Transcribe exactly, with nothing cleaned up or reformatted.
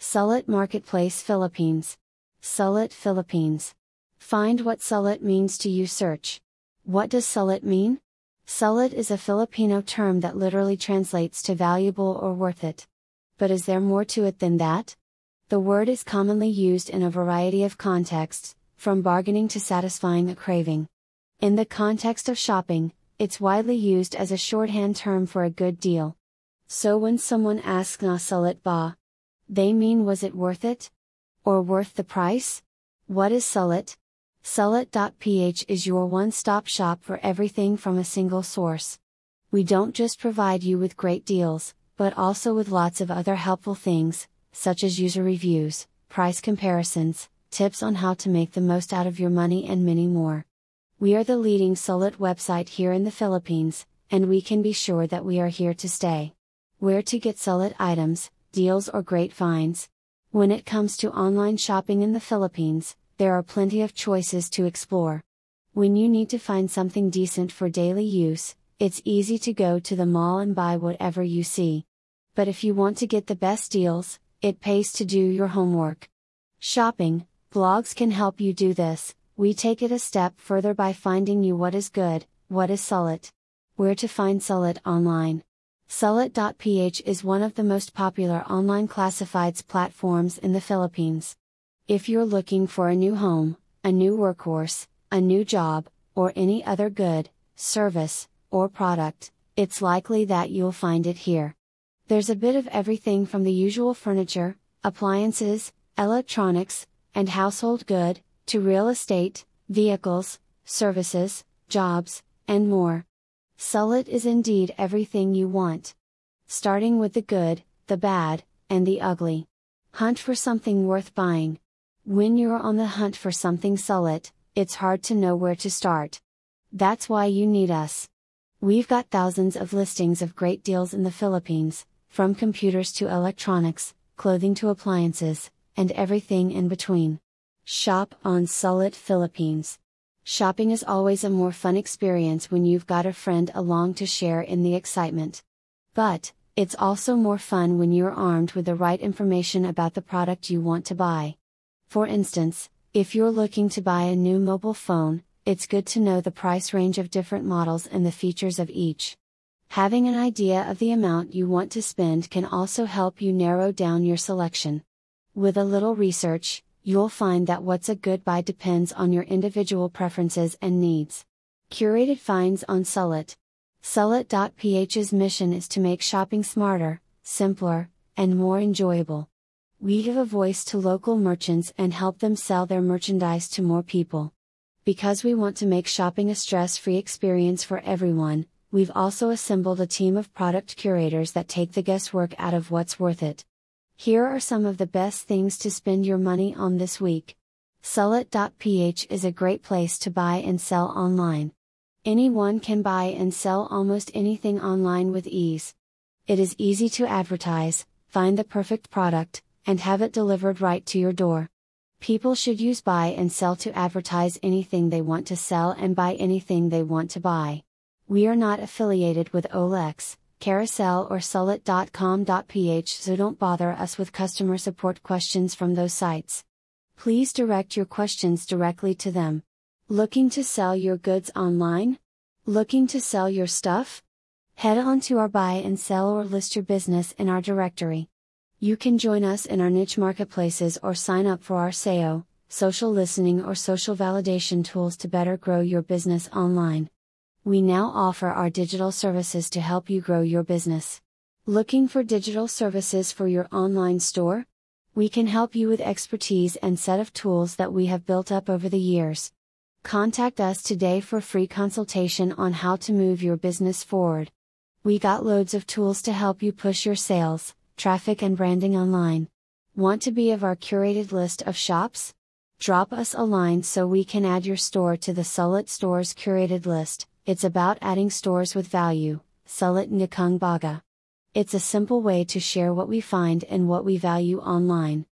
Sulit Marketplace Philippines. Sulit Philippines. Find what sulit means to you. Search. What does sulit mean? Sulit is a Filipino term that literally translates to valuable or worth it. But is there more to it than that? The word is commonly used in a variety of contexts, from bargaining to satisfying a craving. In the context of shopping, it's widely used as a shorthand term for a good deal. So when someone asks na sulit ba, they mean was it worth it? Or worth the price? What is sulit? Sulit dot p h is your one-stop shop for everything from a single source. We don't just provide you with great deals, but also with lots of other helpful things, such as user reviews, price comparisons, tips on how to make the most out of your money and many more. We are the leading Sulit website here in the Philippines, and we can be sure that we are here to stay. Where to get Sulit items, deals or great finds? When it comes to online shopping in the Philippines, there are plenty of choices to explore. When you need to find something decent for daily use, it's easy to go to the mall and buy whatever you see. But if you want to get the best deals, it pays to do your homework. Shopping blogs can help you do this. We take it a step further by finding you what is good, what is sulit. Where to find sulit online? Sulit dot p h is one of the most popular online classifieds platforms in the Philippines. If you're looking for a new home, a new workhorse, a new job, or any other good, service, or product, it's likely that you'll find it here. There's a bit of everything from the usual furniture, appliances, electronics, and household good, to real estate, vehicles, services, jobs, and more. Sulit is indeed everything you want. Starting with the good, the bad, and the ugly. Hunt for something worth buying. When you're on the hunt for something sulit, it's hard to know where to start. That's why you need us. We've got thousands of listings of great deals in the Philippines, from computers to electronics, clothing to appliances, and everything in between. Shop on Sulit Philippines. Shopping is always a more fun experience when you've got a friend along to share in the excitement. But, it's also more fun when you're armed with the right information about the product you want to buy. For instance, if you're looking to buy a new mobile phone, it's good to know the price range of different models and the features of each. Having an idea of the amount you want to spend can also help you narrow down your selection. With a little research, you'll find that what's a good buy depends on your individual preferences and needs. Curated finds on Sulit. Sulit dot p h's mission is to make shopping smarter, simpler, and more enjoyable. We give a voice to local merchants and help them sell their merchandise to more people. Because we want to make shopping a stress-free experience for everyone, we've also assembled a team of product curators that take the guesswork out of what's worth it. Here are some of the best things to spend your money on this week. Sulit dot p h is a great place to buy and sell online. Anyone can buy and sell almost anything online with ease. It is easy to advertise, find the perfect product, and have it delivered right to your door. People should use buy and sell to advertise anything they want to sell and buy anything they want to buy. We are not affiliated with O L X, Carousel or Sulit dot com dot p h, so don't bother us with customer support questions from those sites. Please direct your questions directly to them. Looking to sell your goods online? Looking to sell your stuff? Head on to our buy and sell or list your business in our directory. You can join us in our niche marketplaces or sign up for our S E O, social listening or social validation tools to better grow your business online. We now offer our digital services to help you grow your business. Looking for digital services for your online store? We can help you with expertise and set of tools that we have built up over the years. Contact us today for free consultation on how to move your business forward. We got loads of tools to help you push your sales, traffic and branding online. Want to be of our curated list of shops? Drop us a line so we can add your store to the Sulit Stores curated list. It's about adding stores with value. Sulit Nikang Baga. It's a simple way to share what we find and what we value online.